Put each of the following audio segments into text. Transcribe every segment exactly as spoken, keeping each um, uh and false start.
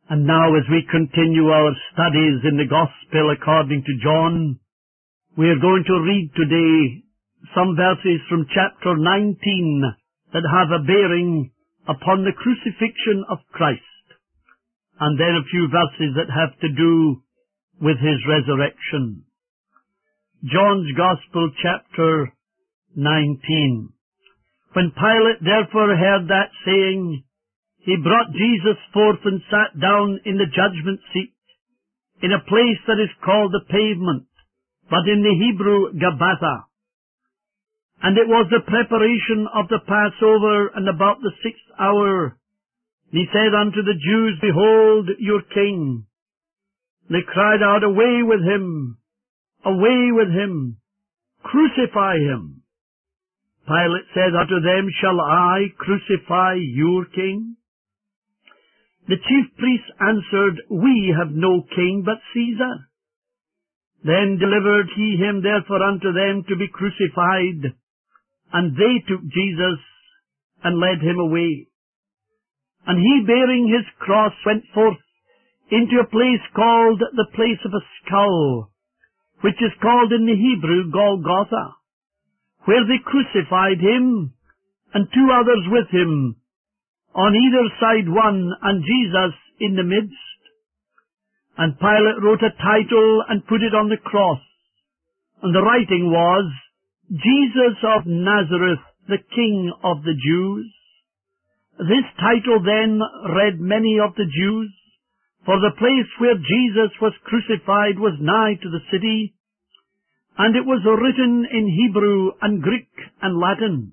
And now, as we continue our studies in the Gospel according to John, we are going to read today some verses from chapter nineteen that have a bearing upon the crucifixion of Christ, and then a few verses that have to do with his resurrection. John's Gospel, chapter nineteen. When Pilate therefore heard that saying, he brought Jesus forth and sat down in the judgment seat, in a place that is called the Pavement, but in the Hebrew Gabbatha. And it was the preparation of the Passover, and about the sixth hour. He said unto the Jews, Behold your King. They cried out, Away with him! Away with him! Crucify him! Pilate said unto them, Shall I crucify your King? The chief priests answered, We have no king but Caesar. Then delivered he him therefore unto them to be crucified. And they took Jesus and led him away. And he, bearing his cross, went forth into a place called the place of a skull, which is called in the Hebrew Golgotha, where they crucified him, and two others with him, on either side one, and Jesus in the midst. And Pilate wrote a title and put it on the cross, and the writing was, Jesus of Nazareth, the King of the Jews. This title then read many of the Jews, for the place where Jesus was crucified was nigh to the city, and it was written in Hebrew and Greek and Latin.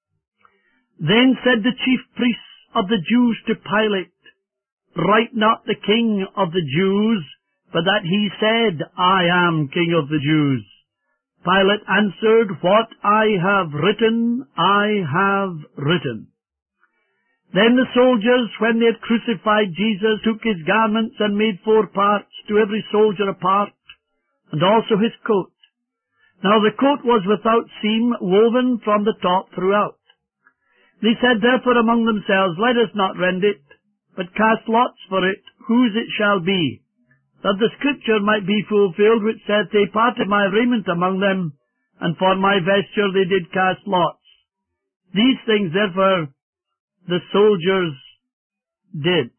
Then said the chief priests of the Jews to Pilate, Write not the King of the Jews, but that he said, I am King of the Jews. Pilate answered, What I have written, I have written. Then the soldiers, when they had crucified Jesus, took his garments and made four parts, to every soldier a part, and also his coat. Now the coat was without seam, woven from the top throughout. They said therefore among themselves, Let us not rend it, but cast lots for it, whose it shall be, that the scripture might be fulfilled, which saith, They parted my raiment among them, and for my vesture they did cast lots. These things therefore the soldiers did.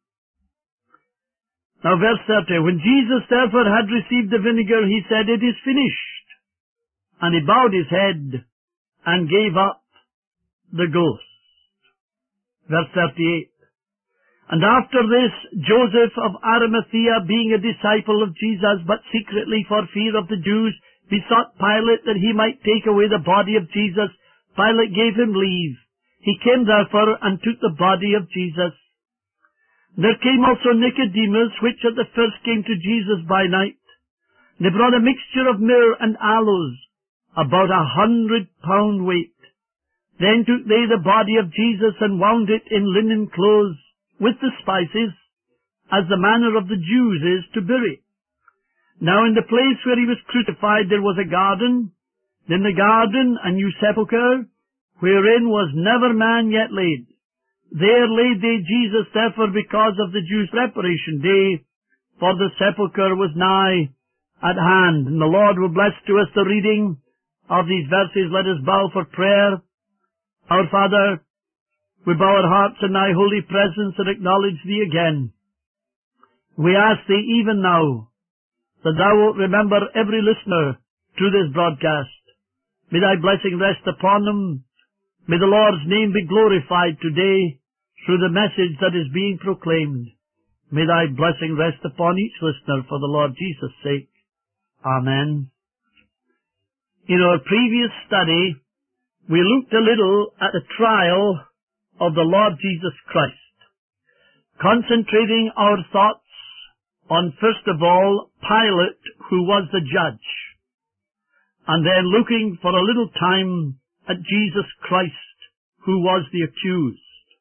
Now verse thirty, When Jesus therefore had received the vinegar, he said, It is finished. And he bowed his head, and gave up the ghost. Verse thirty-eight. And after this, Joseph of Arimathea, being a disciple of Jesus, but secretly for fear of the Jews, besought Pilate that he might take away the body of Jesus. Pilate gave him leave. He came therefore and took the body of Jesus. There came also Nicodemus, which at the first came to Jesus by night. They brought a mixture of myrrh and aloes, about a hundred pound weight. Then took they the body of Jesus and wound it in linen clothes with the spices, as the manner of the Jews is to bury. Now in the place where he was crucified there was a garden, in the garden a new sepulchre, wherein was never man yet laid. There laid they Jesus therefore because of the Jews' preparation day, for the sepulchre was nigh at hand. And the Lord will bless to us the reading of these verses. Let us bow for prayer. Our Father, we bow our hearts in thy holy presence and acknowledge thee again. We ask thee even now that thou wilt remember every listener to this broadcast. May thy blessing rest upon them. May the Lord's name be glorified today through the message that is being proclaimed. May thy blessing rest upon each listener for the Lord Jesus' sake. Amen. In our previous study, we looked a little at the trial of the Lord Jesus Christ, concentrating our thoughts on, first of all, Pilate, who was the judge, and then looking for a little time at Jesus Christ, who was the accused.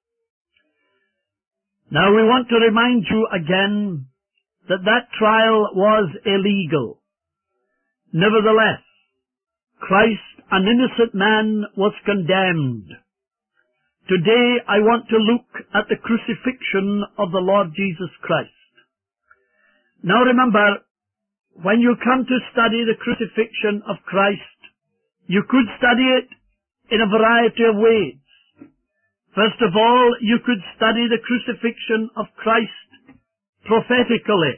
Now we want to remind you again that that trial was illegal. Nevertheless, Christ, an innocent man, was condemned. Today I want to look at the crucifixion of the Lord Jesus Christ. Now remember, when you come to study the crucifixion of Christ, you could study it in a variety of ways. First of all, you could study the crucifixion of Christ prophetically.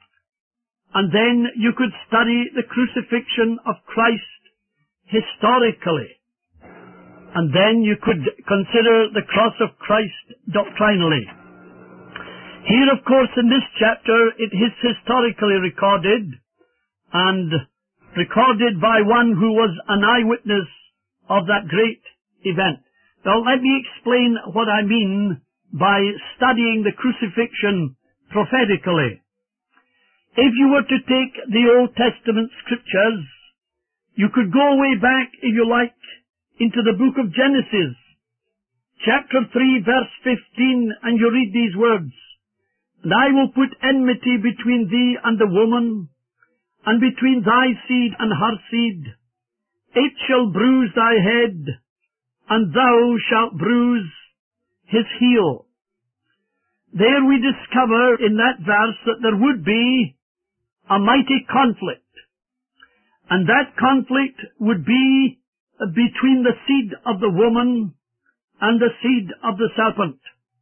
And then you could study the crucifixion of Christ historically. And then you could consider the cross of Christ doctrinally. Here, of course, in this chapter, it is historically recorded, and recorded by one who was an eyewitness of that great event. Now, let me explain what I mean by studying the crucifixion prophetically. If you were to take the Old Testament scriptures, you could go way back, if you like, into the book of Genesis, chapter three, verse fifteen, and you read these words, "And I will put enmity between thee and the woman, and between thy seed and her seed. It shall bruise thy head, and thou shalt bruise his heel." There we discover in that verse that there would be a mighty conflict. And that conflict would be between the seed of the woman and the seed of the serpent.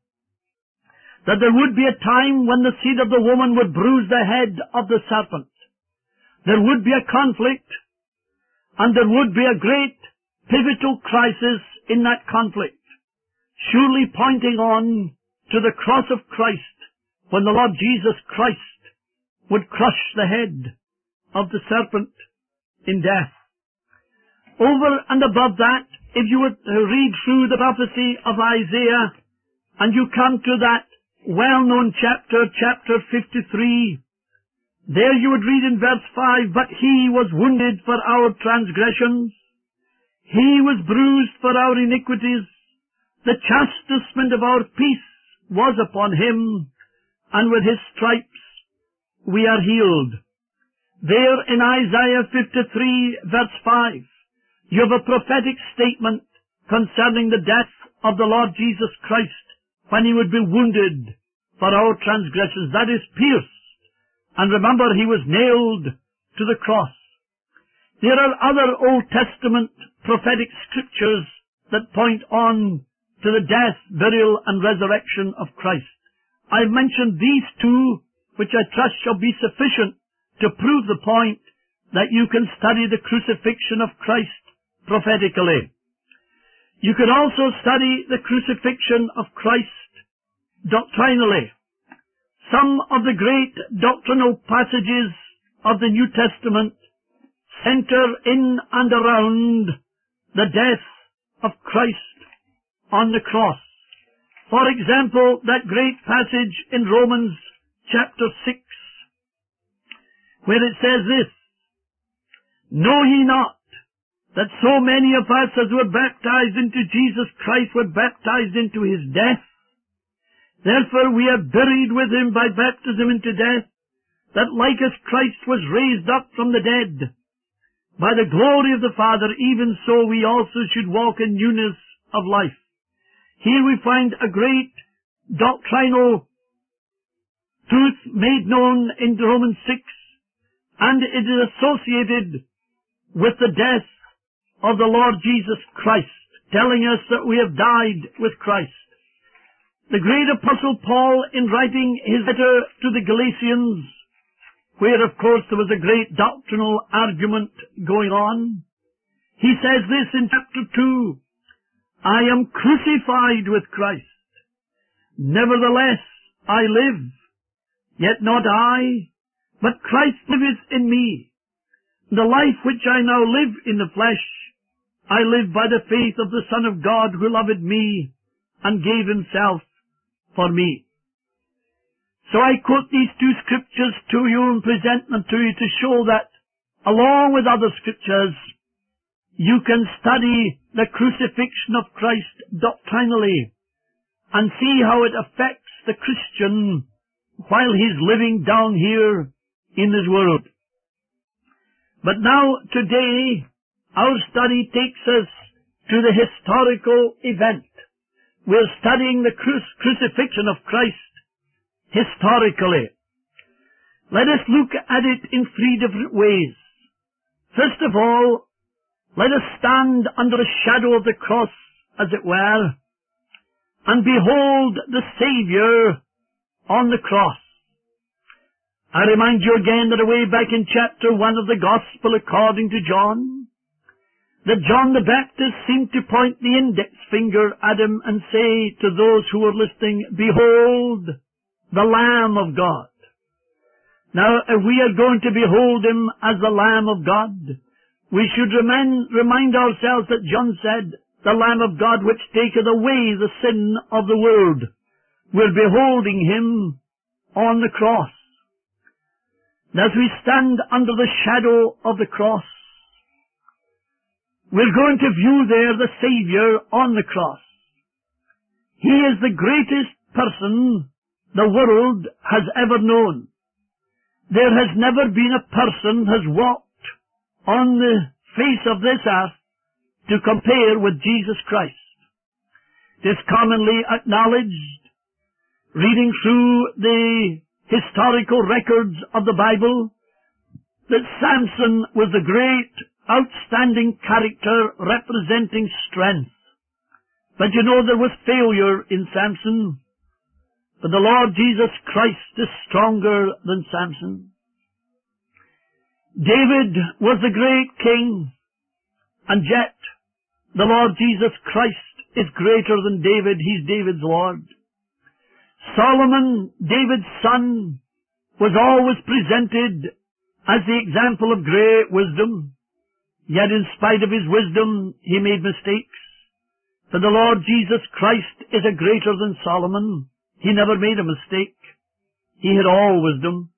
That there would be a time when the seed of the woman would bruise the head of the serpent. There would be a conflict, and there would be a great pivotal crisis in that conflict, surely pointing on to the cross of Christ, when the Lord Jesus Christ would crush the head of the serpent in death. Over and above that, if you would read through the prophecy of Isaiah, and you come to that well-known chapter, chapter fifty-three, there you would read in verse five, "But he was wounded for our transgressions, he was bruised for our iniquities, the chastisement of our peace was upon him, and with his stripes we are healed." There in Isaiah fifty-three, verse five, you have a prophetic statement concerning the death of the Lord Jesus Christ, when he would be wounded for our transgressions, that is, pierced. And remember, he was nailed to the cross. There are other Old Testament prophetic scriptures that point on to the death, burial, and resurrection of Christ. I've mentioned these two, which I trust shall be sufficient to prove the point that you can study the crucifixion of Christ prophetically. You could also study the crucifixion of Christ doctrinally. Some of the great doctrinal passages of the New Testament center in and around the death of Christ on the cross. For example, that great passage in Romans chapter six, where it says this, "Know ye not that so many of us as were baptized into Jesus Christ were baptized into his death? Therefore we are buried with him by baptism into death, that like as Christ was raised up from the dead by the glory of the Father, even so we also should walk in newness of life." Here we find a great doctrinal truth made known in Romans six, and it is associated with the death of the Lord Jesus Christ, telling us that we have died with Christ. The great Apostle Paul, in writing his letter to the Galatians, where of course there was a great doctrinal argument going on, he says this in chapter two, "I am crucified with Christ. Nevertheless I live, yet not I, but Christ liveth in me. The life which I now live in the flesh, I live by the faith of the Son of God, who loved me and gave himself for me." So I quote these two scriptures to you and present them to you to show that, along with other scriptures, you can study the crucifixion of Christ doctrinally and see how it affects the Christian while he's living down here in this world. But now, today, our study takes us to the historical event, we're studying the cru- crucifixion of Christ historically. Let us look at it in three different ways. First of all, let us stand under the shadow of the cross, as it were, and behold the Saviour on the cross. I remind you again that away back in chapter one of the Gospel according to John, that John the Baptist seemed to point the index finger at him and say to those who were listening, "Behold, the Lamb of God." Now, if we are going to behold him as the Lamb of God, we should remind, remind ourselves that John said, "The Lamb of God which taketh away the sin of the world." We're beholding him on the cross. And as we stand under the shadow of the cross, we're going to view there the Saviour on the cross. He is the greatest person the world has ever known. There has never been a person has walked on the face of this earth to compare with Jesus Christ. It is commonly acknowledged, reading through the historical records of the Bible, that Samson was the great, outstanding character representing strength. But you know, there was failure in Samson. But the Lord Jesus Christ is stronger than Samson. David was the great king, and yet the Lord Jesus Christ is greater than David. He's David's Lord. Solomon, David's son, was always presented as the example of great wisdom. Yet in spite of his wisdom, he made mistakes. For the Lord Jesus Christ is a greater than Solomon. He never made a mistake. He had all wisdom.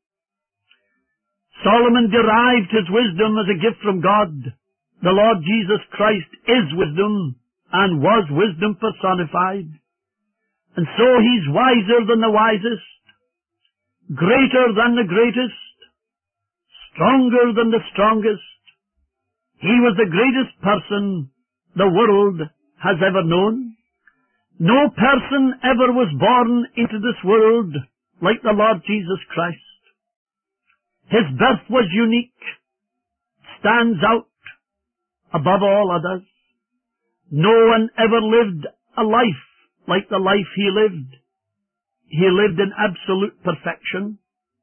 Solomon derived his wisdom as a gift from God. The Lord Jesus Christ is wisdom and was wisdom personified. And so he's wiser than the wisest, greater than the greatest, stronger than the strongest. He was the greatest person the world has ever known. No person ever was born into this world like the Lord Jesus Christ. His birth was unique, stands out above all others. No one ever lived a life like the life he lived. He lived in absolute perfection.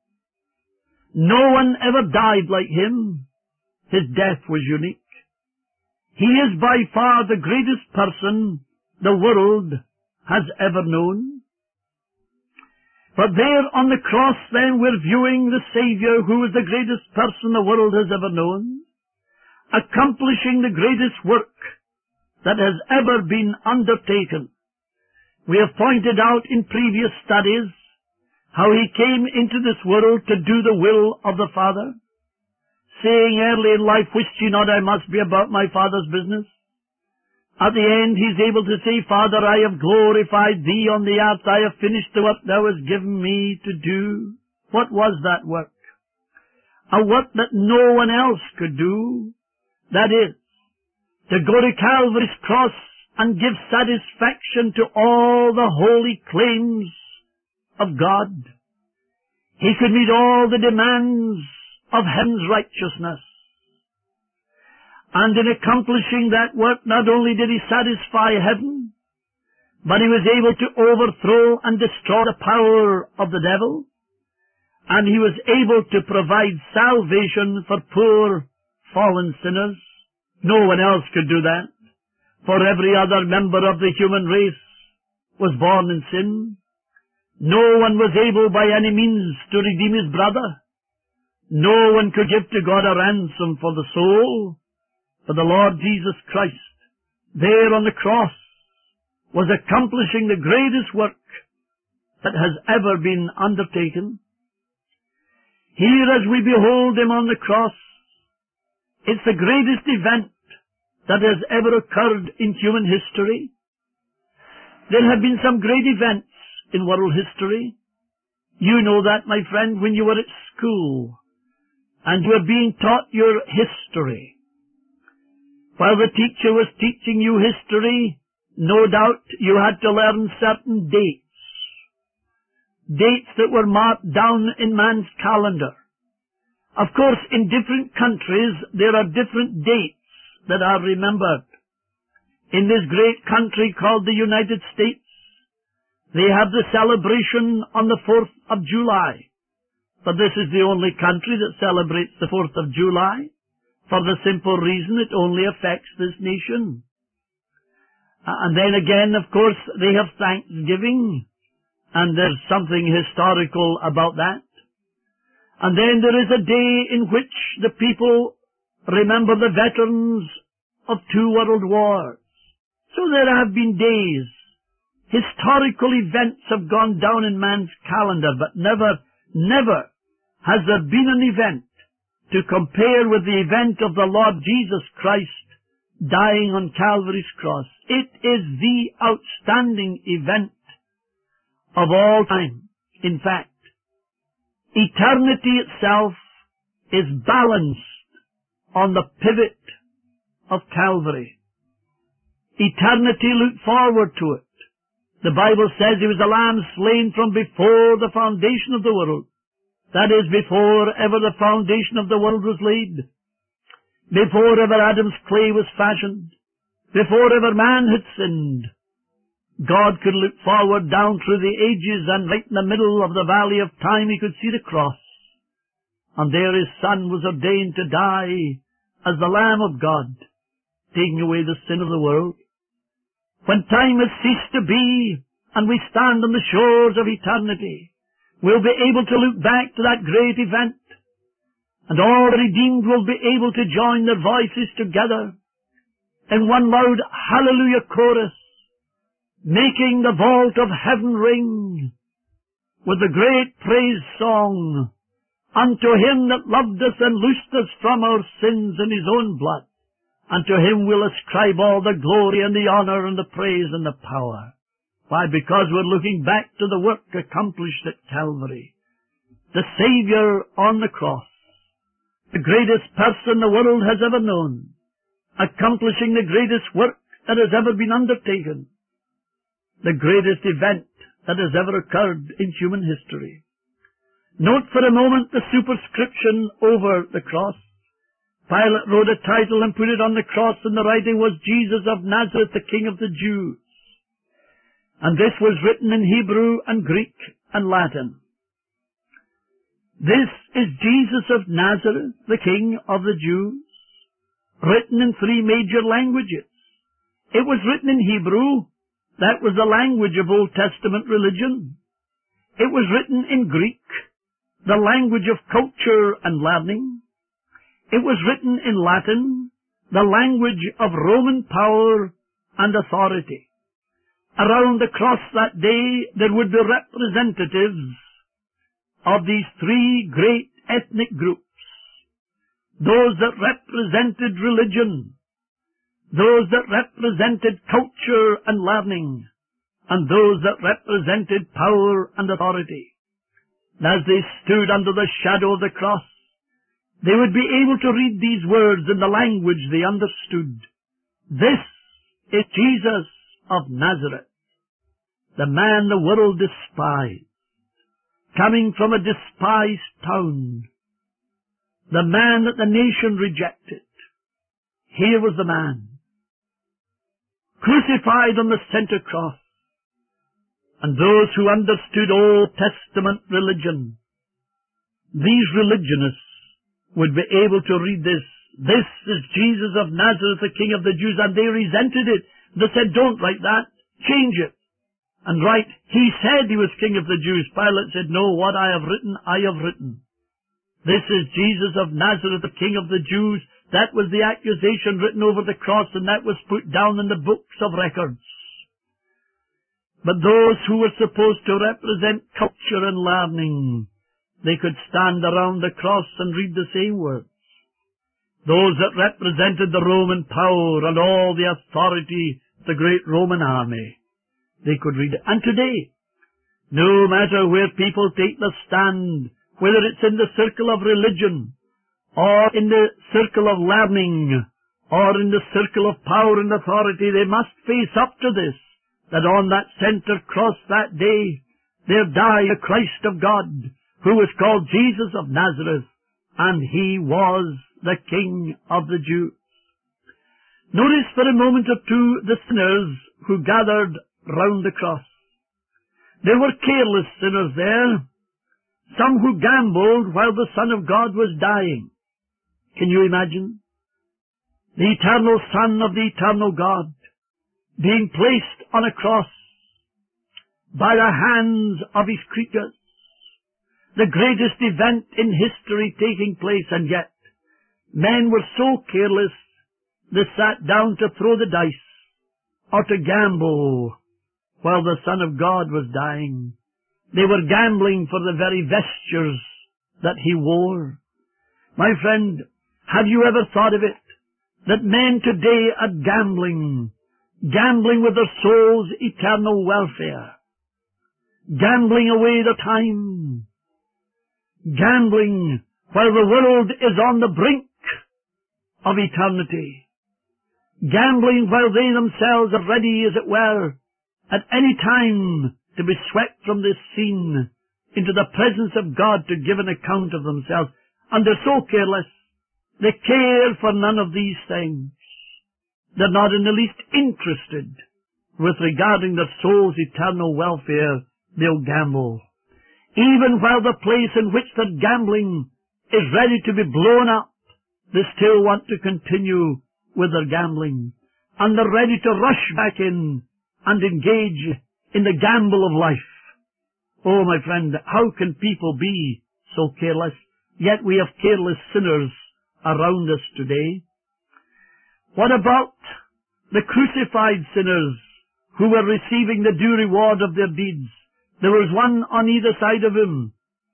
No one ever died like him. His death was unique. He is by far the greatest person the world has ever known. But there on the cross then we're viewing the Saviour, who is the greatest person the world has ever known, accomplishing the greatest work that has ever been undertaken. We have pointed out in previous studies how he came into this world to do the will of the Father, saying early in life, "Wist ye not I must be about my Father's business?" At the end, he's able to say, "Father, I have glorified thee on the earth. I have finished the work thou hast given me to do." What was that work? A work that no one else could do. That is, to go to Calvary's cross and give satisfaction to all the holy claims of God. He could meet all the demands of heaven's righteousness. And in accomplishing that work, not only did he satisfy heaven, but he was able to overthrow and destroy the power of the devil, and he was able to provide salvation for poor, fallen sinners. No one else could do that, for every other member of the human race was born in sin. No one was able by any means to redeem his brother. No one could give to God a ransom for the soul. For the Lord Jesus Christ, there on the cross, was accomplishing the greatest work that has ever been undertaken. Here, as we behold him on the cross, it's the greatest event that has ever occurred in human history. There have been some great events in world history. You know that, my friend, when you were at school and you were being taught your history. While the teacher was teaching you history, no doubt you had to learn certain dates, dates that were marked down in man's calendar. Of course, in different countries, there are different dates that are remembered. In this great country called the United States, they have the celebration on the fourth of July. But this is the only country that celebrates the fourth of July, for the simple reason it only affects this nation. And then again, of course, they have Thanksgiving, and there's something historical about that. And then there is a day in which the people remember the veterans of two world wars. So there have been days. Historical events have gone down in man's calendar, but never, never has there been an event to compare with the event of the Lord Jesus Christ dying on Calvary's cross. It is the outstanding event of all time. In fact, eternity itself is balanced on the pivot of Calvary. Eternity looked forward to it. The Bible says he was a lamb slain from before the foundation of the world. That is, before ever the foundation of the world was laid. Before ever Adam's clay was fashioned. Before ever man had sinned. God could look forward down through the ages, and right in the middle of the valley of time he could see the cross. And there his Son was ordained to die as the Lamb of God, taking away the sin of the world. When time has ceased to be, and we stand on the shores of eternity, we'll be able to look back to that great event, and all the redeemed will be able to join their voices together in one loud hallelujah chorus, making the vault of heaven ring with the great praise song, unto him that loved us and loosed us from our sins in his own blood. Unto him we'll ascribe all the glory and the honor and the praise and the power. Why? Because we're looking back to the work accomplished at Calvary. The Savior on the cross, the greatest person the world has ever known, accomplishing the greatest work that has ever been undertaken, the greatest event that has ever occurred in human history. Note for a moment the superscription over the cross. Pilate wrote a title and put it on the cross, and the writing was Jesus of Nazareth, the King of the Jews. And this was written in Hebrew and Greek and Latin. This is Jesus of Nazareth, the King of the Jews, written in three major languages. It was written in Hebrew. That was the language of Old Testament religion. It was written in Greek, the language of culture and learning. It was written in Latin, the language of Roman power and authority. Around the cross that day, there would be representatives of these three great ethnic groups. Those that represented religion, those that represented culture and learning, and those that represented power and authority. And as they stood under the shadow of the cross, they would be able to read these words in the language they understood. This is Jesus of Nazareth, the man the world despised, coming from a despised town, the man that the nation rejected. Here was the man, crucified on the center cross. And those who understood Old Testament religion, these religionists, would be able to read this. This is Jesus of Nazareth, the King of the Jews, and they resented it. They said, don't write that, change it, and write, he said he was King of the Jews. Pilate said, no, what I have written, I have written. This is Jesus of Nazareth, the King of the Jews. That was the accusation written over the cross, and that was put down in the books of records. But those who were supposed to represent culture and learning, they could stand around the cross and read the same words. Those that represented the Roman power and all the authority of the great Roman army, they could read it. And today, no matter where people take the stand, whether it's in the circle of religion, or in the circle of learning, or in the circle of power and authority, they must face up to this, that on that center cross that day, there died the Christ of God, who was called Jesus of Nazareth, and he was the King of the Jews. Notice for a moment or two the sinners who gathered round the cross. There were careless sinners there, some who gambled while the Son of God was dying. Can you imagine? The eternal Son of the eternal God being placed on a cross by the hands of his creatures. The greatest event in history taking place, and yet men were so careless they sat down to throw the dice or to gamble while the Son of God was dying. They were gambling for the very vestures that he wore. My friend, have you ever thought of it, that men today are gambling, gambling with their soul's eternal welfare, gambling away the time, gambling while the world is on the brink of eternity, gambling while they themselves are ready, as it were, at any time to be swept from this scene into the presence of God to give an account of themselves. And they're so careless, they care for none of these things. They're not in the least interested with regarding their soul's eternal welfare. They'll gamble. Even while the place in which they're gambling is ready to be blown up, they still want to continue with their gambling. And they're ready to rush back in and engage in the gamble of life. Oh, my friend, how can people be so careless? Yet we have careless sinners around us today. What about the crucified sinners who were receiving the due reward of their deeds? There was one on either side of him.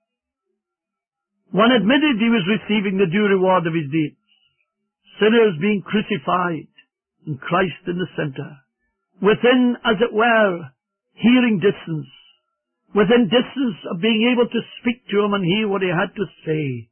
One admitted he was receiving the due reward of his deeds. Sinners being crucified, and Christ in the center. Within, as it were, hearing distance. Within distance of being able to speak to him and hear what he had to say.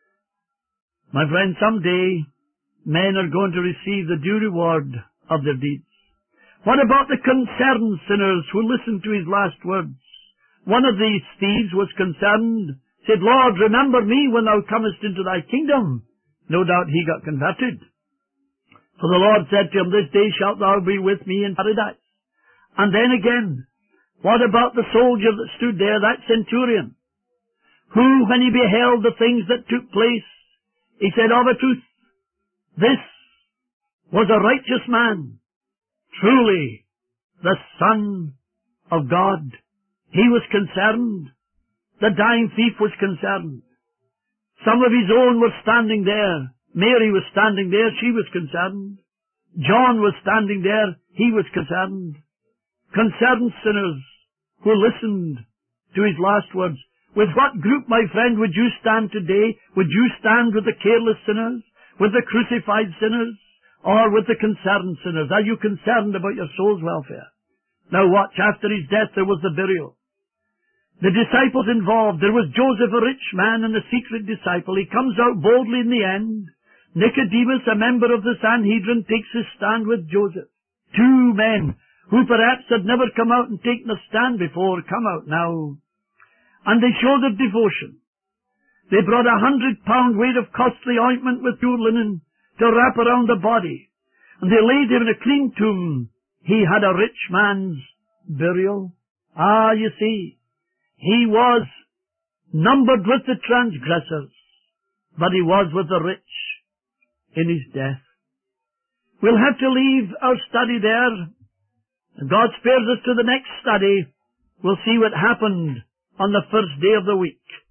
My friend, someday men are going to receive the due reward of their deeds. What about the concerned sinners who listened to his last words? One of these thieves was concerned, said, Lord, remember me when thou comest into thy kingdom. No doubt he got converted. For the Lord said to him, this day shalt thou be with me in paradise. And then again, what about the soldier that stood there, that centurion, who, when he beheld the things that took place, he said, of a truth, this was a righteous man, truly the Son of God. He was concerned. The dying thief was concerned. Some of his own were standing there. Mary was standing there. She was concerned. John was standing there. He was concerned. Concerned sinners who listened to his last words. With what group, my friend, would you stand today? Would you stand with the careless sinners? With the crucified sinners? Or with the concerned sinners? Are you concerned about your soul's welfare? Now watch, after his death there was the burial. The disciples involved. There was Joseph, a rich man and a secret disciple. He comes out boldly in the end. Nicodemus, a member of the Sanhedrin, takes his stand with Joseph. Two men who perhaps had never come out and taken a stand before, come out now. And they show their devotion. They brought a hundred pound weight of costly ointment with pure linen to wrap around the body. And they laid him in a clean tomb. He had a rich man's burial. Ah, you see, he was numbered with the transgressors, but he was with the rich in his death. We'll have to leave our study there. God spares us to the next study. We'll see what happened on the first day of the week.